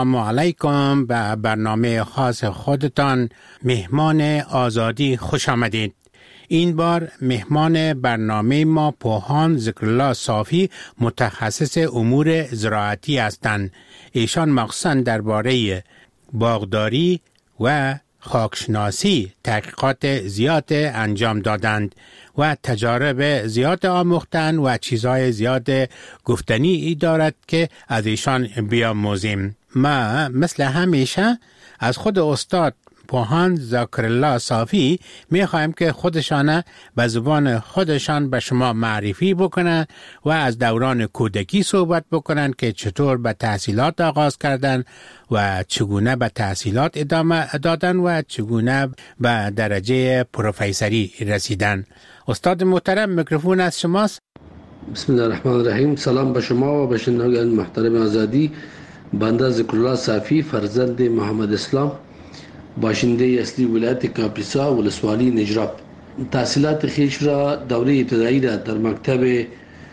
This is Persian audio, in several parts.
السلام علیکم. به برنامه خاص خودتان مهمان آزادی خوش آمدید. این بار مهمان برنامه ما پوهان ذکرالله صافی متخصص امور زراعتی هستند. ایشان مخصوصاً درباره باغداری و خاکشناسی تحقیقات زیاد انجام دادند و تجارب زیاد آموختند و چیزهای زیاد گفتنی دارد که از ایشان بیاموزیم. ما مثل همیشه از خود استاد پوهان ذکرالله صافی میخوایم که خودشان به زبان خودشان به شما معرفی بکنن و از دوران کودکی صحبت بکنن که چطور به تحصیلات آغاز کردن و چگونه به تحصیلات ادامه دادن و چگونه به درجه پروفیسوری رسیدن. استاد محترم، میکروفون از شماست. بسم الله الرحمن الرحیم. سلام به شما و به شنوندگان محترم آزادی. بنده ذکرالله صافی، فرزند محمد اسلام، باشنده اصلی ولایت کاپیسا ولسوالی نجراب. تحصیلات خویش را دوره ابتدایی را در مکتب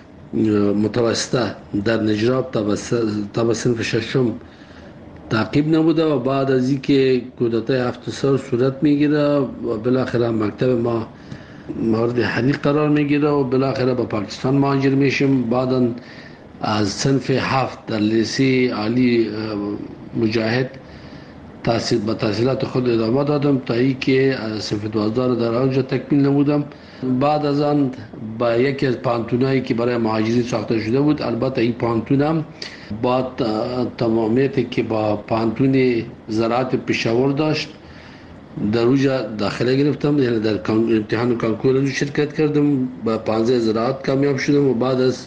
متوسطه در نجراب تا صنف ششم تعقیب نموده و بعد از اینکه کودتای 7 سال صورت میگیره و بالاخره مکتب ما مورد حریق قرار میگیره و بالاخره به پاکستان مهاجر میشیم. بعدا از صنف 7 در لیسه عالی مجاهد تحصیلات خود ادامه دادم تا اینکه صنف 12 در آنجا تکمیل نمودم. بعد از آن با یکی از پانتونایی که برای مهاجرین ساخته شده بود، البته این پانتونم با تمامیتی که با پانتون زراعت پشاور داشت در اوجا داخله گرفتم، یعنی در امتحان کانکور شرکت کردم، با 15 زراعت کامیاب شدم و بعد از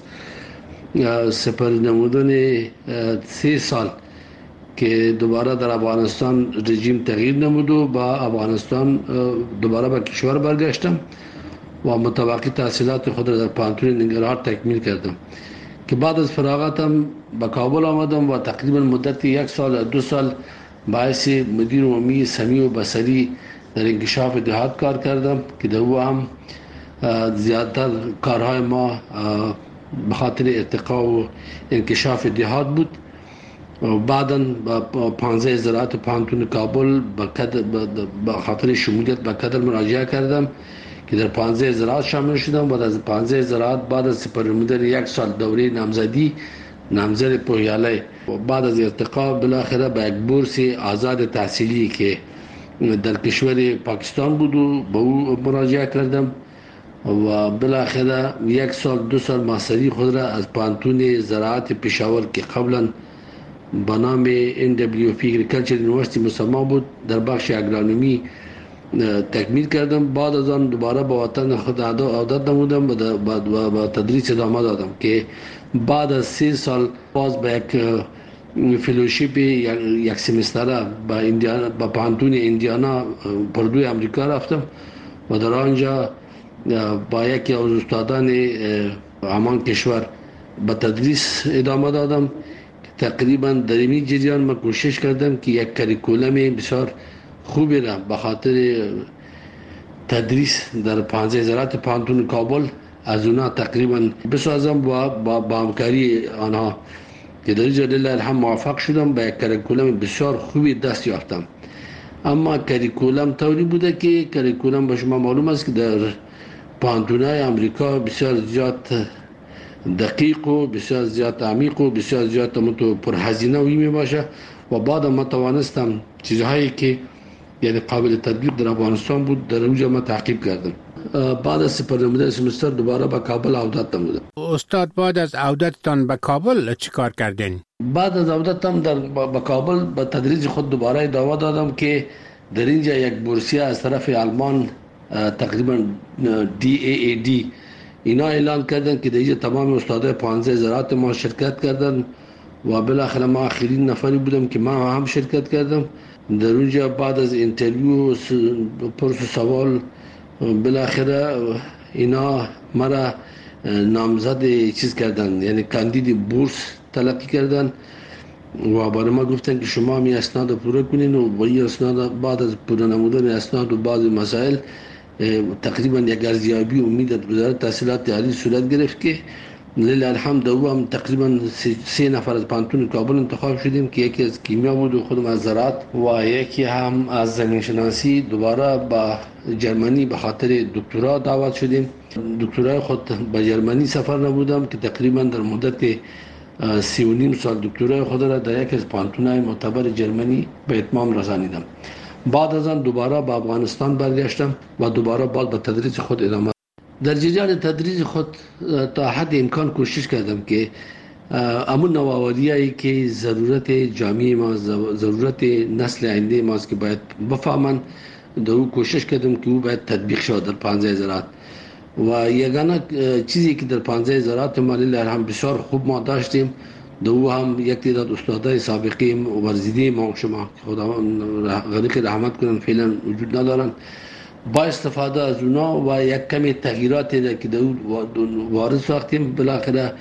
سپری نمودن 3 سال که دوباره در افغانستان رژیم تغییر نمود و با افغانستان دوباره به کشور برگشتم و متوقع تحصیلات خود را در پانتون ننگرهار تکمیل کردم که بعد از فراغتم به کابل آمدم و تقریبا مدت 1 سال 2 سال باعث مدیر عمومی سمیع و بصری در انکشاف دهات کار کردم که در او هم زیادتر کارهای ما به خاطر ارتقا و انکشاف دهات بود. و بعداً با 15 زراعت پانتون کابل به خاطر شمولیت به کدر مراجعه کردم که در 15 زراعت شامل شدم. بعد از 15 زراعت بعد از سپرنمودن 1 سال دوره نامزدی نامزد پویاله و بعد از ارتقا بالاخره به یک بورس آزاد تحصیلی که در کشور پاکستان بود و به او مراجعه کردم و بالاخره 1 سال 2 سال ماستری خود را از پانتون زراعت پشاور که قبلا با نام NWP Agriculture University مسمى بود در بخش اگرونومی تکمیل کردم. بعد از آن دوباره به وطن خود عودت نمودم و با تدریس ادامه دادم که بعد از 3 سال باز به یک فلوشیپ 1 سمستره با پانتون ایندیانا پردوی امریکا رفتم و در آنجا با یکی از استادان همان کشور به تدریس ادامه دادم. تقریبا در این جریان من کوشش کردم که یک کریکولم بسیار خوبی را به خاطر تدریس در 15 زراعت پانتون کابل از اونا تقریبا بسازم با همکاری آنها که در اینجا لله الحمد موفق شدم به یک کریکولم بسیار خوبی دست یافتم. اما کریکولم طوری بوده که کریکولم به شما معلوم است که در پانتونای امریکا بسیار زیاد دقیق و بسیار زیاد عمیق و بسیار زیاد پرهزینه می باشه و بعد ما توانستم چیزهایی که یعنی قابل تطبیق در افغانستان بود در اونجا ما تعقیب کردم. بعد از سپرنمودن سمستر دوباره به کابل عودت نمودم. استاد بعد از عودتتان به کابل چی کار کردین؟ بعد از عودتم به کابل به تدریج خود دوباره ادامه دادم که در اینجا یک بورسیه از طرف آلمان تقریبا DAAD اینا اعلان کردن که در اینجا تمام استادای 15 زراعت ما شرکت کردن و بالاخره ما آخرین نفری بودم که ما هم شرکت کردم در اونجا. بعد از اینترویو پرس و سوال بالاخره اینا مرا نامزد چیز کردن، یعنی کاندید بورس تلقی کردن و برای ما گفتن که شما می اسناد پوره کنین و با این اسناد بعد از پوره نمودن اسناد و بعض مسائل تقریبا یک ارزیابی امید از وزارت تحصیلات عالی صورت گرفت که لله الحمد او هم تقریبا 3 نفر از پانتون کابل انتخاب شدیم که یکی از کیمیا بود و خودم از زراعت و یکی هم از زمین شناسی. دوباره با جرمنی به خاطر دکترا دعوت شدیم. دکترای خود به جرمنی سفر نبودم که تقریبا در مدت 3.5 سال دکترای خود را در یک از پانتون‌های معتبر جرمنی به اتمام رسانیدم. بعد از آن دوباره به افغانستان برگشتم و دوباره باز به تدریس خود ادامه. در جریان تدریس خود تا حد امکان کوشش کردم که امون نوآوری‌هایی که ضرورت جامعه ما، ضرورت نسل آینده ماست که باید بفهمن، در او کوشش کردم که او باید تطبیق شود در 15 زراعت. و یگانه چیزی که در 15 زراعت ما لله هم بسیار خوب ما داشتیم، دو هم یک تعداد استادای سابقه ورزیده ما شما خدا غریق رحمت کنن فعلا وجود ندارن، با استفاده از اونا و یک کمی تغییراتی که دو وارد ساختیم، بالاخره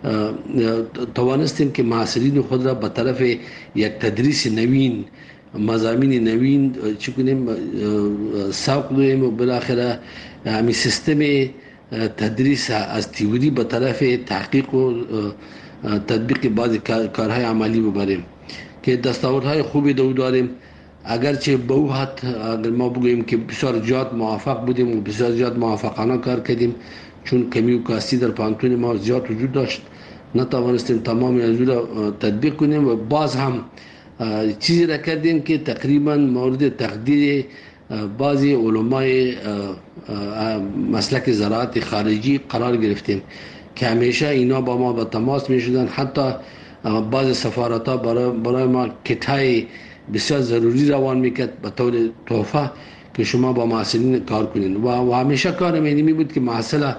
توانستیم که معاصرین خود را به طرف یک تدریس نوین، مضامین نوین چی کنیم سوق دهیم و بالاخره همین سیستم تدریس از تئوری به طرف تحقیق و تطبیق بعضی کارهای عملی ببریم که دستاوردهای خوبی داریم. اگرچه به او حد اگر ما بگوییم که بسیار زیاد موفق بودیم و بسیار زیاد موفقانه کار کردیم، چون کمی و کاستی در پانتون ما زیاد وجود داشت، نتوانستیم تمام از او را تطبیق کنیم و باز هم چیزی را کردیم که تقریبا مورد تقدیر بعضی علمای مسلک زراعت خارجی قرار گرفتیم که همیشه اینا با ما به تماس می شدن. حتی بعض سفارت ها برای ما کتای بسیار ضروری روان میکرد به طور تحفه که شما با محصلین کار کنین و همیشه کار می بود که محصل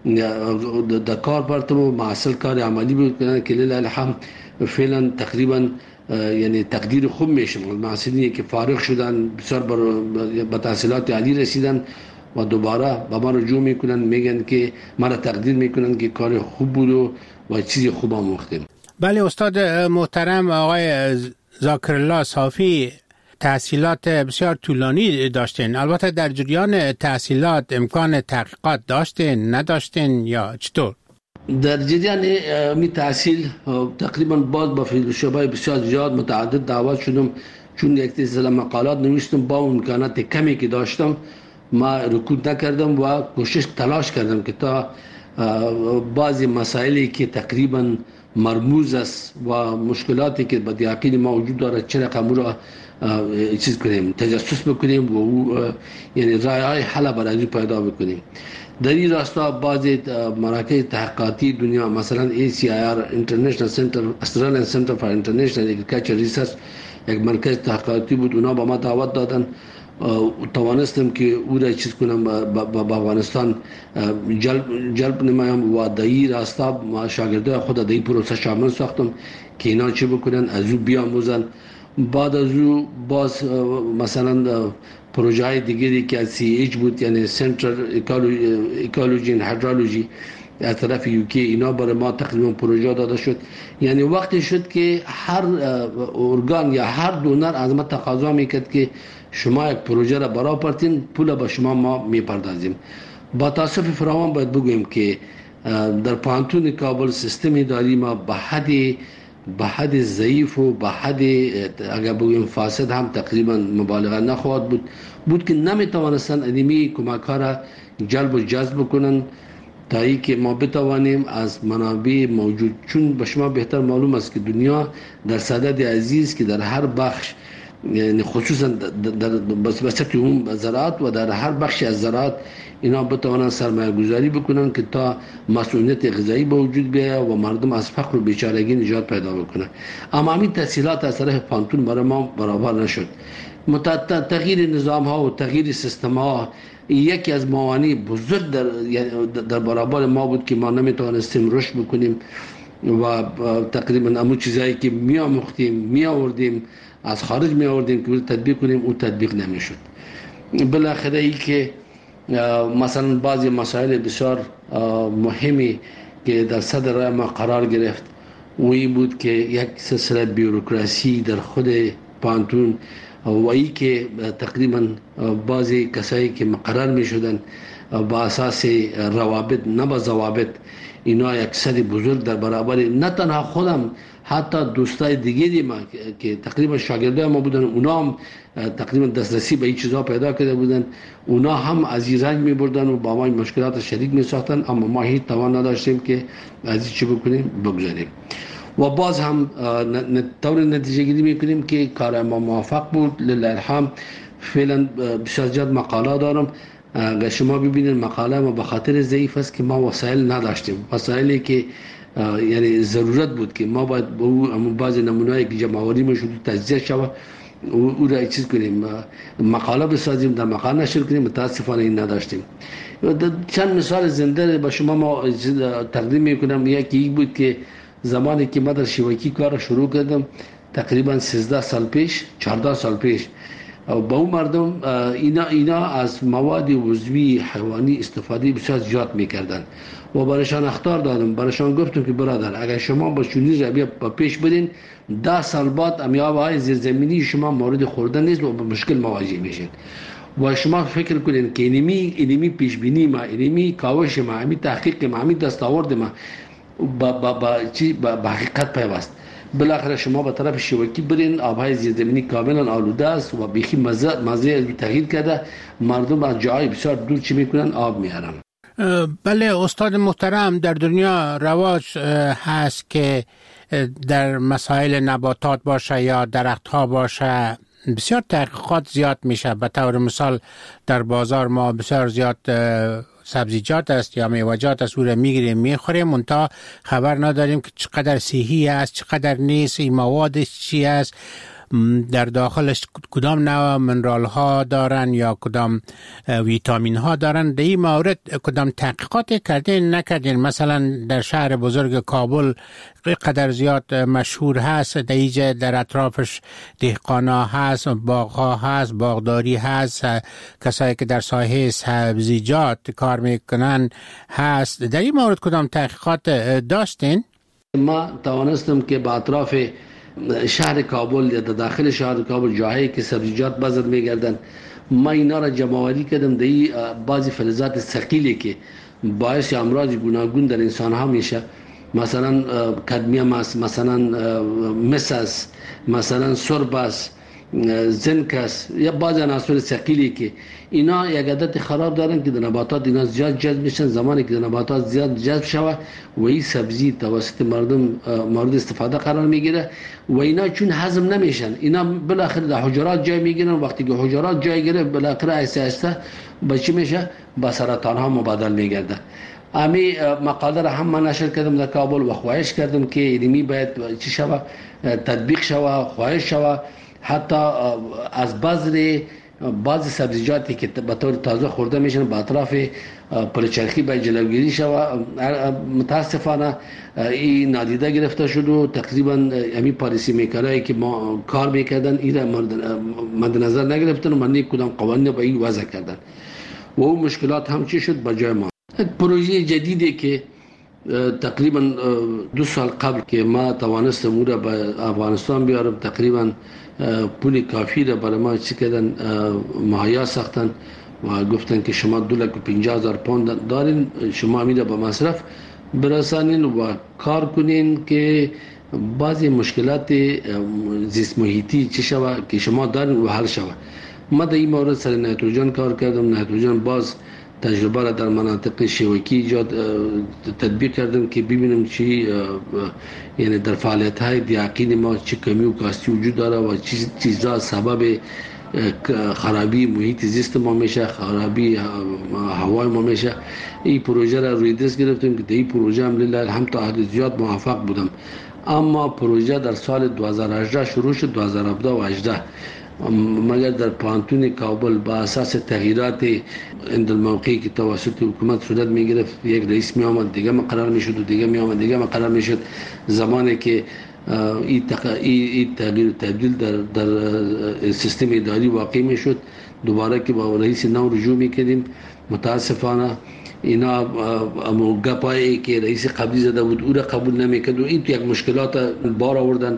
در کار برتم و محصل کار عملی بود که لله الحمد فعلا تقریبا یعنی تقدیر خوب میشه. محصلینی که فارغ شدن بسیار به تحصیلات عالی رسیدن و دوباره با ما رجوع میکنن، میگن که ما را تقدیر میکنن که کار خوب بود و چیزی خوب آموختیم. بله استاد محترم آقای ذاکرالله صافی، تحصیلات بسیار طولانی داشتین. البته در جریان تحصیلات امکان تحقیقات داشتین نداشتین یا چطور؟ در جریان می تحصیل تقریبا باز با فیلسوفای بسیار زیاد متعدد دعوت شدم، چون یک سلسله مقالات نوشتم. با امکانات کمی که داشتم ما رکود نکردم و کوشش تلاش کردم که تا بعضی مسائلی که تقریبا مرموز است و مشکلاتی که به یقین ما وجود داره چه رقم را چیز کنیم، تجسس بکنیم و یعنی راه‌های حل برای پیدا بکنیم. در این راستا بعضی مراکز تحقیقاتی دنیا مثلا ACIR International Center Australian Center for International Agriculture Research یک مرکز تحقیقاتی بود، اونا با ما دعوت دادن، توانستم که او را چیز کنم با افغانستان جلب نمایم و در این راستا ما شاگردای خود در این پروسه شامل ساختم که اینا چه بکنن، از او بیاموزن. بعد از او باز مثلا پروژه های دیگری که از CH بود، یعنی سنتر اکولوژی و هیدرولوژی از طرف UK، اینا برای ما تقریبا پروژه داده شد. یعنی وقتی شد که هر ارگان یا هر دونر از ما تقاضا میکرد که شما یک پروژه را برای پرتین، پول به شما ما میپردازیم. با تاسف فراوان باید بگویم که در پانتون کابل سیستم اداری ما به حد ضعیف و به حد اگر بگویم فاسد هم تقریبا مبالغه نخواهد بود که نمیتوانستن ادمی کمک ها را جلب و جذب کنن تا ای که ما بتوانیم از منابع موجود، چون به شما بهتر معلوم است که دنیا در صدد عزیز که در هر بخش، یعنی خصوصا در بسیط اون زراعت و در هر بخش از زراعت اینا بتوانند سرمایه گذاری بکنن که تا مسئولیت غذایی به وجود بیاید و مردم از فقر و بیچارگی نجات پیدا بکنن. اما همین تحصیلات از طرف پانتون برای ما برابر نشد. تغییر نظام ها و تغییر سیستم ها یکی از موانع بزرگ در برابر ما بود که ما نمیتوانستیم رشد بکنیم و تقریبا همون چیزایی که می آوردیم از خارج می آوردیم که تطبیق کنیم او تطبیق نمیشد. بالاخره ای که مثلا بعضی مسائل بسیار مهمی که در صدر راه ما قرار گرفت و این بود که یک سلسله بیوروکراسی در خود پانتون و ای که تقریبا بعضی کسایی که مقرر می شدن با اساس روابط نه با ضوابط، اینا یک صد بزرگ در برابر نه تنها خودم، حتی دوستای دیگه ما که تقریبا شاگردای ما بودن، اونا هم تقریبا دسترسی به این چیزا پیدا کرده بودن، اونا هم از این رنج می بردن و با ما مشکلات شدید می ساختن، اما ما هیچ توان نداشتیم که از این چی بکنیم بگذاریم. و باز هم طور نتیجه گیری میکنیم که کار ما موفق بود لله الحمد. فعلا بسیار زیاد مقاله دارم. اگر شما ببینید مقاله ما به خاطر ضعیف است که ما وسایل نداشتیم، وسایلی که یعنی ضرورت بود که ما باید بعض نمونه‌ای که جمع‌آوری میشد تجزیه شود او را چیز کنیم، مقاله بسازیم، در مقاله نشر کنیم. متاسفانه این نداشتیم. چند مثال زنده به شما ما تقدیم میکنم. یکی بود که زمانی که من در شیوکی کار شروع کردم تقریبا 13 سال پیش 14 سال پیش، با اون مردم اینا از مواد عضوی حیوانی استفاده بسیار زیاد میکردن و برایشان اخطار دادم. برایشان گفتم که برادر اگر شما با چنین رویه پیش برین 10 سال بعد امیاب‌های زیرزمینی شما مورد خوردن نیست و به مشکل مواجه میشین. و شما فکر کنین که اینمی پیش بینی ما، اینمی کاوش ما، اینمی تحقیق ما، اینمی دستاورد ما با حقیقت پیوست. بالاخره شما به طرف شیوکی برین، آبهای زیرزمینی کاملا آلوده است و بیخی مزه تغییر کرده، مردم از جای بسیار دور چی میکنن آب میارن. بله استاد محترم، در دنیا رواج هست که در مسائل نباتات باشه یا درخت ها باشه بسیار تحقیقات زیاد میشه. به طور مثال در بازار ما بسیار زیاد سبزیجات است یا میوه‌جات است، او را میگیریم میخوریم، منتها خبر نداریم که چقدر صحی است چقدر نیست، این موادش چی است، در داخلش کدام نوع منرال ها دارن یا کدام ویتامین ها دارن. در این مورد کدام تحقیقات کردین نکردین؟ مثلا در شهر بزرگ کابل قدر زیاد مشهور هست، در اینجا در اطرافش دهقانا هست، باغ ها هست، باغداری هست، کسایی که در ساحه سبزیجات کار میکنن هست. در این مورد کدام تحقیقات داشتین؟ ما توانستم که با اطراف شهر کابل یا داخل شهر کابل جاهایی که سبزیجات بازار میگردن، ما اینا را جمع‌آوری کردم. در بعضی فلزات ثقیلی که باعث امراض گوناگون در انسان ها میشه، مثلا کدمیوم است، مثلا مس است، مثلا سرب است، زنک است، یا بعض عناصر ثقیلی که اینا یک عادت خراب دارن که در نباتات اینا زیاد جذب میشن. زمانی که در نباتات زیاد جذب شود و این سبزی توسط مردم مورد استفاده قرار میگیره و اینا چون هضم نمیشن، اینا بالاخره در حجرات جای میگیرن. وقتی که حجرات جای گیره بالاخره آهسته آهسته به چی میشه؟ به سرطان ها مبادل میگرده. امی مقاله را هم من نشر کردم در کابل و خواهش کردم که اینمی باید چی شود؟ تطبیق شود، خواهش شود. حتی از بعض سبزیجاتی که به طور تازه خورده میشن به اطراف پلچرخی باید جلوگیری شود. متاسفانه این نادیده گرفته شد و تقریبا همین پالیسی میکرایی که ما کار میکردن این را مد نظر نگرفتن و من کدام قوانین به این وضع کردن و اون مشکلات هم چی شد به جای ما. پروژه جدیدی که تقریبا 2 سال قبل که ما توانستم اون را به افغانستان بیارم، تقریبا پول کافی را برای ما چی کردن مهیا ساختن و گفتن که شما 250,000 پوند دارین، شما امید به مصرف برسانین و کار کنین که بعضی مشکلات زیست محیطی چی شود که شما دارین و حل شود. ما در این مورد سر نیتروژن کار کردم. نیتروژن باز تجربه را در مناطق شیوکی ایجاد تطبیق کردم که ببینم چی یعنی در فعالیت های دیاقین ما چی کمی و کاستی وجود داره و چی چیزا سبب خرابی محیط زیست ما میشه، خرابی هوای ما میشه. این پروژه را روی دست گرفتم که در این پروژه هم لله الحمد تا حد زیاد موفق بودم. اما پروژه در سال 2018 شروع شد، 2017 و 2018 مگر در پانتون کابل با اساس تغییرات اندالموقعی که توسط حکومت صورت میگرفت، یک رئیس می آمد دیگه مقرر میشد و دیگه می آمد دیگه مقرر میشد. زمانی که این تغییر و تبدیل در سیستم اداری واقع میشد، دوباره که با رئیس نو رجوع میکردیم، متاسفانه اینا گپایی که رئیس قبلی زده بود او را قبول نمیکرد و این یک مشکلات بار آوردن.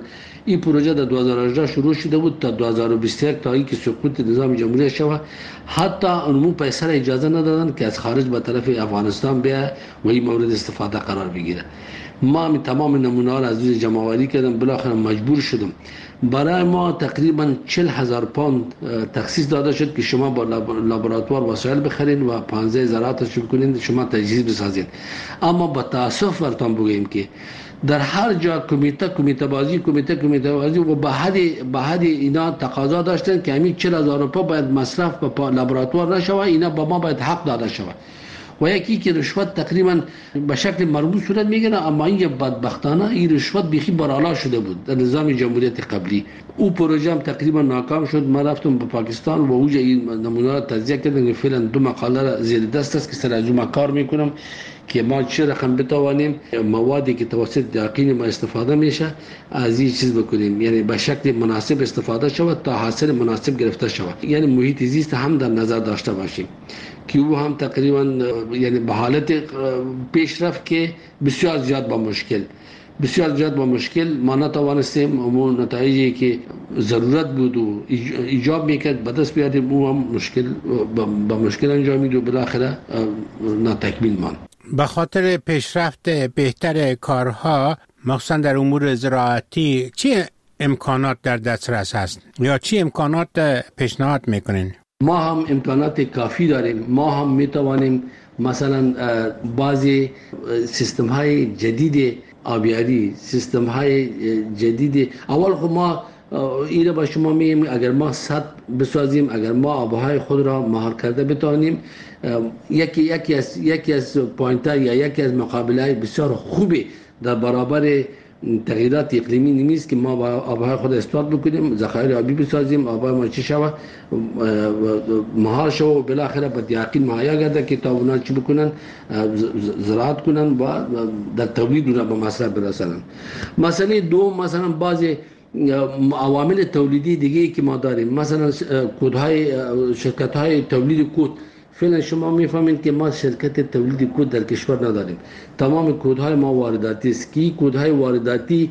این پروژه در 2018 شروع شده بود تا 2021 تا اینکه سقوط نظام جمهوری شود. حتی اونمو پیسه اجازه ندادن که از خارج به طرف افغانستان بیا و این مورد استفاده قرار بگیره. ما می تمام نمونه ها از روی جمع آوری کردم، بالاخره مجبور شدم. برای ما تقریبا 40,000 پوند تخصیص داده شد که شما با لابراتوار وسایل بخرین و 15 زراعت شروع کنین، شما تجهیز بسازین. اما با تاسف براتون بگویم که در هر جا کمیته بازی و به حد اینا تقاضا داشتن که همین 40,000 روپیه باید مصرف به لابراتوار نشوه، اینا با ما باید حق داده شود. و یکی که رشوت تقریبا به شکل مربوط صورت میگیره، اما این بدبختانه این رشوت بیخی بالا شده بود در نظام جمهوریت قبلی. او پروژه هم تقریبا ناکام شد. ما رفتم به پاکستان و اوجه این نمونه را تجزیه کردن که فعلا 2 مقاله را زیر دست است که سر از اون کار میکنم که ما چه رقم بتوانیم موادی که توسط دقیق ما استفاده میشه از این چیز بکنیم، یعنی به شکل مناسب استفاده شود تا حاصل مناسب گرفته شود. یعنی محیط زیست هم در نظر داشته باشیم که او هم تقریبا یعنی به حالت پیشرفت که بسیار زیاد با مشکل ما نتوانستیم اون نتایجی که ضرورت بود و ایجاب میکرد به دست بیاریم. او هم با مشکل انجامید و بالاخره ناتکمیل ماند. به خاطر پیشرفت بهتر کارها مخصوصا در امور زراعتی چه امکانات در دسترس هست یا چه امکانات پیشنهاد میکنین؟ ما هم امکانات کافی داریم. ما هم میتوانیم مثلا بعضی سیستم های جدید آبیاری، سیستم های جدید، اول خب ما این را با شما میگیم اگر ما سد بسازیم، اگر ما آبهای خود را مهار کرده بتوانیم، یکی از پوینتر یا یکی از مقابله بسیار خوبی در برابر تغییرات اقلیمی نیست که ما با آبهای خود استفاده بکنیم، ذخایر آبی بسازیم، آبهای ما چی شود مهار شود و بالاخره به دیاقین مهیا گرده که تا اونا چی بکنن زراعت کنن و در تولید اونا به مصرف برسانن. مسئله دوم مثلا بعضی عوامل تولیدی دیگه که ما داریم، مثلا شرکت‌های تولید کود. فعلا شما میفهمید که ما شرکت تولید کود در کشور نداریم. تمام کودهای ما وارداتی است که کودهای وارداتی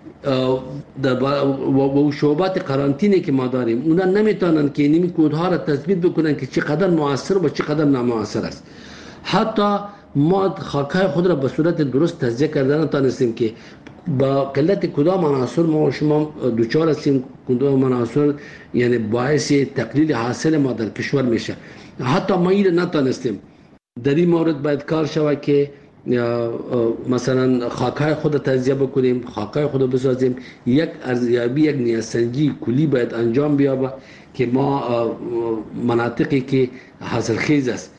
و شعبات قرنطینه که ما داریم اونا نمیتونن که این کودها را تثبیت بکنن که چقدر مؤثر و چقدر نامؤثر است. حتی ما خاکای خود را به صورت درست تجزیه کردن نتونستیم که با قلت کدام عناصر ما و شما دوچار هستیم، کدام عناصر یعنی باعث تقلیل حاصل ما در کشور میشه. حتی ما این نتونستیم. در این مورد باید کار شود که مثلا خاکای خود تجزیه بکنیم، خاکای خود بسازیم، یک ارزیابی، یک نیازسنجی کلی باید انجام بیابه که ما مناطقی که حاصلخیز است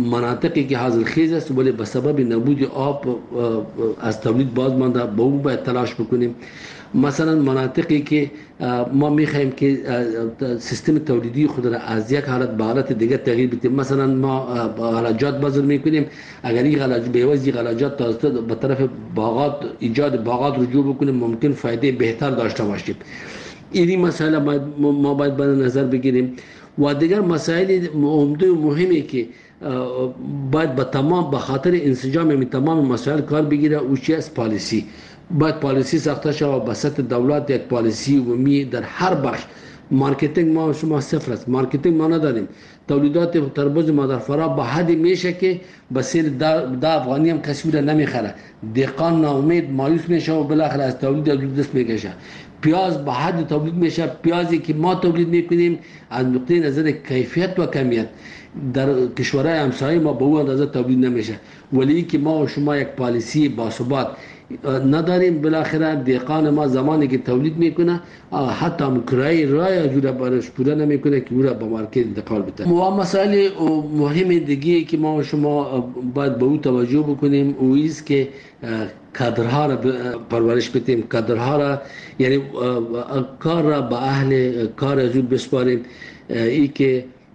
ولی به سبب نبود آب از تولید باز مانده به اون باید تلاش بکنیم. مثلا مناطقی که ما میخوایم که سیستم تولیدی خود را از یک حالت به حالت دیگه تغییر بدیم، مثلا ما غلاجات بذر میکنیم، اگر این غلاجات به طرف باغات ایجاد باغات رجوع بکنیم ممکن فایده بهتر داشته باشیم. این مسئله ما باید به نظر بگیریم. و دیگر مسائل عمده و مهمی که باید به خاطر انسجام تمام مسائل کار بگیره او چی است؟ پالیسی. باید پالیسی ساخته شود به سطح دولت، یک پالیسی عمومی در هر بخش. مارکتینگ ما شما صفر است، مارکتینگ ما نداریم. تولیدات تربوز مادرفرا به حدی میشه که به سیر ده افغانی هم کسی را نمیخره، دهقان ناامید مایوس میشه و بالاخره از تولید از دست میکشه. پیاز به حد تولید میشه، پیازی که ما تولید میکنیم از نقطه نظر کیفیت و کمیت در کشورهای همسایه ما به اون اندازه تولید نمیشه. ولی که ما و شما یک پالیسی باثبات نداریم، بالاخره دهقان ما زمانی که تولید میکنه حتی کرایه رای جوره برش پوره نمیکنه که او را به مارکت انتقال بده. و مسائل مهم دیگه که ما و شما باید به او توجه بکنیم او است که کادرها را پرورش بدیم، کادرها را یعنی کار را به اهل کار از او بسپاریم. ای که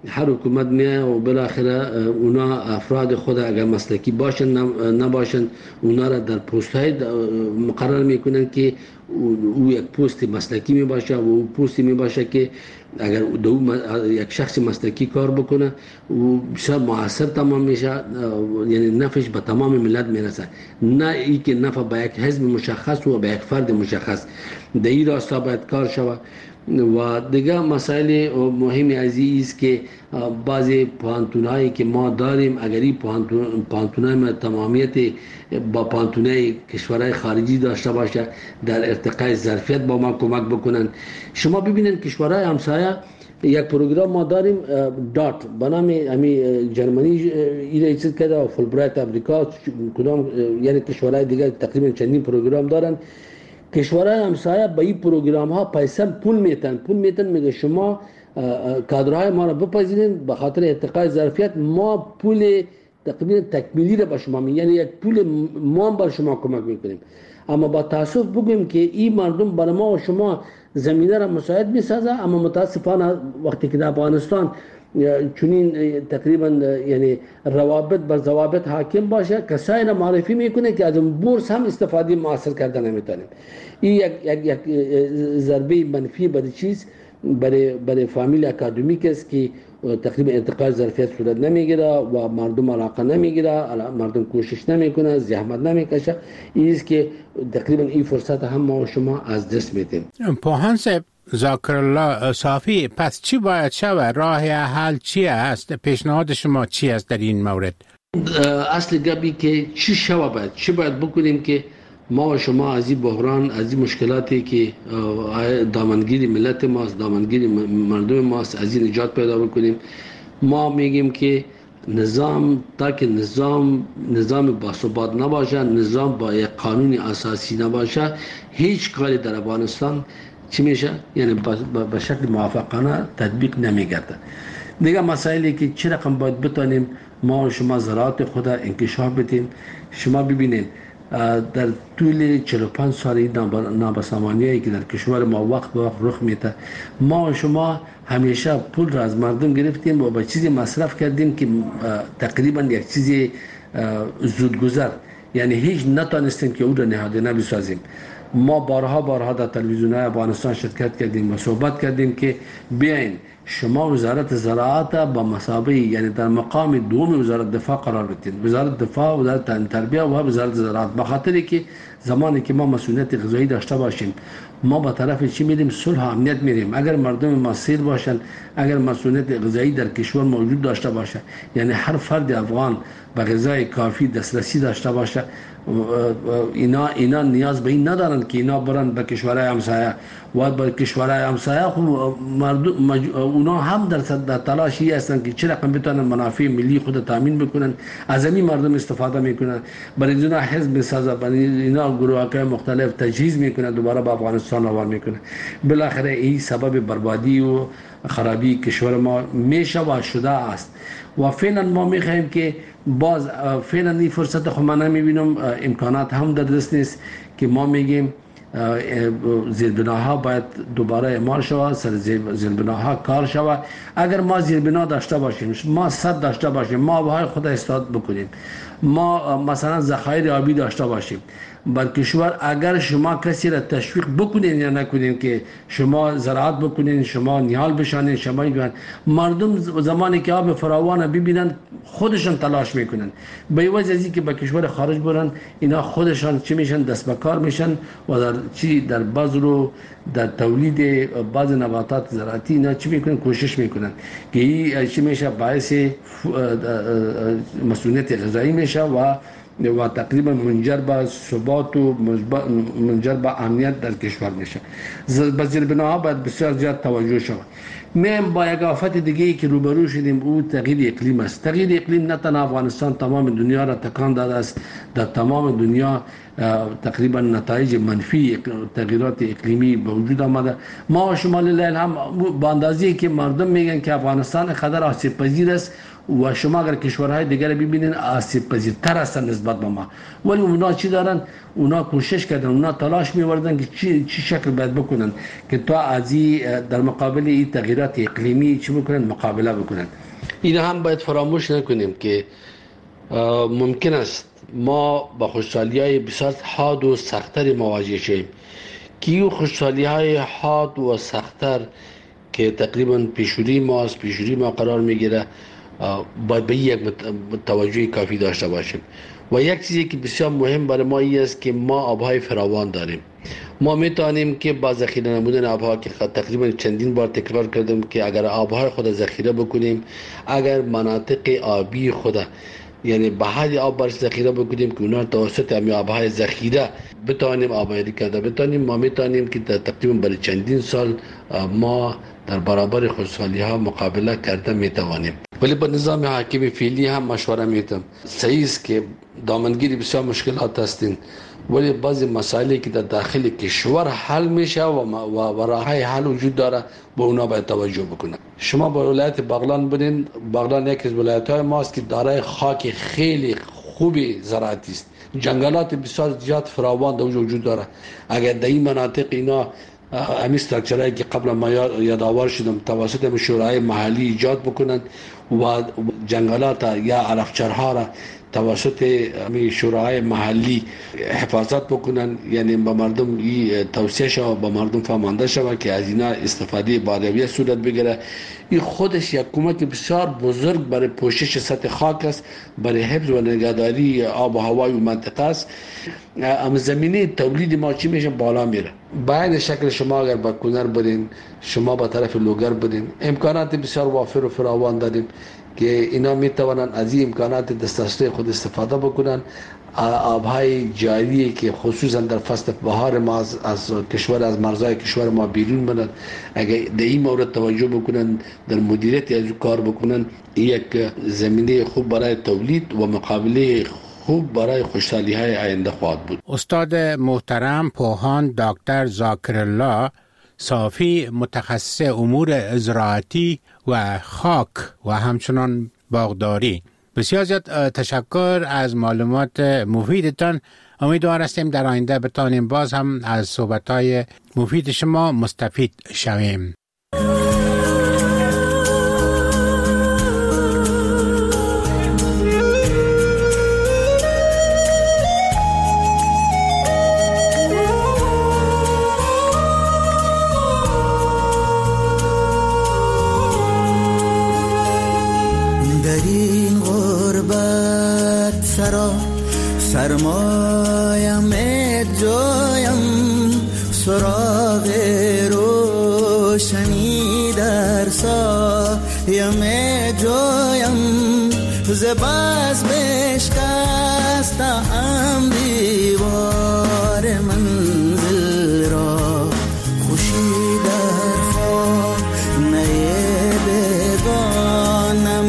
هر حکومت میه و بالاخره اونا افراد خود اگر مسلکی باشن نباشن اونا را در پست های مقرر میکنن که او یک پست مسلکی می باشه و او پستی می باشه که اگر یک شخص مسلکی کار بکنه و بسیار موثر تمام میشه، یعنی نفعش به تمام ملت میرسه، نه ای که نفع به یک حزب مشخص و به یک فرد مشخص. در این راستا باید کار شود. و دیگه مسائل مهم عزیز که بعضی پانتونایی که ما داریم اگر این پانتونای ما تمامیت با پانتونای کشورهای خارجی داشته باشه در ارتقای ظرفیت با ما کمک بکنن. شما ببینید کشورهای همسایه یک پروگرام ما داریم دات به نام جرمنی ایره چیز کرده و فولبرایت امریکا کدام یعنی کشورهای دیگه تقریبا چندین پروگرام دارن. کشورهای همسایه به این پروگرام ها پیسه پول میتن میگه شما کادرهای ما را بپذیرین به خاطر ارتقای ظرفیت ما پول تقریبا تکمیلی را به شما میدیم، یعنی یک پول ما بر شما کمک میکنیم. اما با تاسف بگویم که این مردم برای ما و شما زمینه را مساعد میسازه، اما متاسفانه وقتی که در افغانستان چنین تقریبا یعنی روابط بر ضوابط حاکم باشه کسایی را معرفی میکنه که از اون بورس هم استفاده موثر کردن نمیتونیم. این یک ضربه منفی برای چیز برای فامیل اکادمیک است که تقریبا ارتقای ظرفیت صورت نمیگیره و مردم علاقه نمیگیره، مردم کوشش نمیکنه، زحمت نمیکشه. این است که تقریبا این فرصت هم ما و شما از دست میدیم. پوهان صاحب ذاکر الله صافی، پس چی باید شود؟ راه حل چی است؟ پیشنهاد شما چی است در این مورد؟ اصل گپی که چی باید بکنیم که ما و شما از این بحران، از این مشکلاتی که دامنگیری ملت ماست، دامنگیری مردم ماست، از این نجات پیدا بکنیم. ما میگیم که تا که نظام باثبات نباشه، نظام با یک قانون اساسی نباشه، هیچ کاری در افغانستان چی میشه؟ یعنی به شکل موافقانه تطبیق نمیگرده. دیگه مسائلی که چه رقم باید بتانیم ما و شما زراعت خود انکشاف بدیم. شما ببینید در طول 45 سال نابسامانیایی که در کشور ما وقت به وقت رخ میده، ما و شما همیشه پول را از مردم گرفتیم و به چیزی مصرف کردیم که تقریبا یک چیزی زودگذر، یعنی هیچ نتانستیم که او را نهادینه بسازیم. ما بارها در تلویزیون‌های افغانستان شرکت کردیم و صحبت کردیم که بیاین شما وزارت زراعت با مثابه یعنی در مقام دوم وزارت دفاع قرار بدین، وزارت دفاع، وزارت تربیه و وزارت زراعت، به خاطری که زمانی که ما مسئولیت غذایی داشته باشیم ما با طرف چی میدیم؟ صلح و امنیت میریم. اگر مردم ما سیر باشن، اگر مسئولیت غذایی در کشور موجود داشته باشه، یعنی هر فرد افغان به غذای کافی دسترسی داشته باشه، اینا نیاز به این ندارن که اینا برن به کشورهای همسایه و به کشورهای همسایه. خب مردم اونا هم در تلاشی هستن که چه رقم بتونن منافع ملی خود تامین بکنن، از همین مردم استفاده میکنن، برای اینا حزب میسازه، برای اینا گروه‌های مختلف تجهیز میکنه، دوباره به افغانستان آور میکنه. بالاخره این سبب بربادی و خرابی کشور ما میشه و شده است. و فعلا ما میخوایم که باز فعلا این فرصت خود من نمیبینم، امکانات هم در دست نیست که ما میگیم زیربناها باید دوباره اعمال شود، سر زیربناها کار شود. اگر ما زیربنا داشته باشیم، ما سد داشته باشیم، ما آبهای خود استفاده بکنیم، ما مثلا ذخایر آبی داشته باشیم بر کشور، اگر شما کسی را تشویق بکنین یا نکنین که شما زراعت بکنین، شما نیال بشانین، شما مردم زمانی که آب فراوان ببینن خودشان تلاش میکنن. به وجه از اینکه به کشور خارج برن، اینا خودشان چی میشن؟ دست به کار میشن و در بذر و در تولید بعض نباتات زراعتی اینا چی میکنن؟ کوشش میکنن که این چی میشه؟ باعث مسئولیت غذایی میشه و تقریبا منجر به ثبات و منجر به امنیت در کشور میشه. به زیربناها باید بسیار زیاد توجه شود. با یک آفت دیگه ای که روبرو شدیم او تغییر اقلیم است. تغییر اقلیم نه تنها افغانستان، تمام دنیا را تکان داده است. در تمام دنیا تقریبا نتایج منفی تغییرات اقلیمی به وجود آمده. ما و شما لله الحمد با اندازه‌ای که مردم میگن که افغانستان قدر آسیب پذیر است، و شما اگر کشورهای دیگر ببینید آسیب پذیرتر هستند نسبت به ما، ولی اونا چی دارن؟ اونا کوشش کردن، اونا تلاش می‌وردن که چی شکل باید بکنن که تا از در مقابل این تغییرات اقلیمی چی بکنن، مقابله بکنن. این هم باید فراموش نکنیم که ممکن است ما با خوشحالی‌های بسیار حاد و سخت‌تر مواجه شیم که این خوشحالی‌های حاد و سخت‌تر که تقریبا پیشوری ما قرار میگیره، باید به یک توجه کافی داشته باشیم. و یک چیزی که بسیار مهم برای ما این است که ما آبهای فراوان داریم. ما میتونیم که با ذخیره نمودن آبها که تقریبا چندین بار تکرار کردم که اگر آبهای خود ذخیره بکنیم، اگر مناطق آبی خود یعنی بحر آب برش ذخیره بکنیم که اونا توسط همین آبهای ذخیره بتوانیم آبیاری کرده، ما میتونیم که تقریبا برای چندین سال ما در برابر خوشحالی ها مقابله کرده میتوانیم. ولی با نظام حاکم فعلی هم مشوره میدم. صحیح است که دامنگیری بسیار مشکلات هستند، ولی بعضی مسائلی که در داخل کشور حل میشه و راههای حل وجود داره، به اونا باید توجه بکنه. شما با ولایت بغلان بدین، بغلان یکی از ولایت‌های ماست که دارای خاک خیلی خوبی زراعتی است، جنگلات بسیار زیاد فراوان در وجود داره. اگر در این مناطق اینا همین استراکچرهایی که قبل ما یادآور شدم توسط شورای محلی ایجاد بکنند و جنگلات یا علفچرها را توسط همین شورای محلی حفاظت بکنن، یعنی به مردم توصیه شود، به مردم فهمانده شود که از اینا استفاده بادویه صورت بگیره. این خودش یک کمک بسیار بزرگ برای پوشش سطح خاک است، برای حفظ و نگهداری آب و هوای منطقه است. اما زمینه تولید ما چی میشه؟ بالا میره. بعد شکل شما اگر با کنر برین، شما با طرف لوگر برین، امکانات بسیار وافر و فراوان داریم که اینا میتوانن از این امکانات دسترسی خود استفاده بکنن. آبهای جاری که خصوصا در فصل بهار ما از مرزهای کشور ما بیرون بندن، اگر در این مورد توجه بکنن، در مدیریت از کار بکنن، یک زمینه خوب برای تولید و مقابله خوب برای خوشحالی های آینده خواهد بود. استاد محترم پوهان دکتر ذاکر الله صافی، متخصص امور زراعتی و خاک و همچنان باغداری، بسیار زیاد تشکر از معلومات مفیدتان. امیدوار هستیم در آینده بتانیم باز هم از صحبت‌های مفید شما مستفید شویم. سرمایم جایم سراغ روشنی در سایم جایم زباز بشکستم دیوار منزل را خوشی در خانه بگانم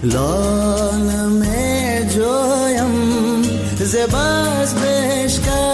لانم جویم زباز بشکن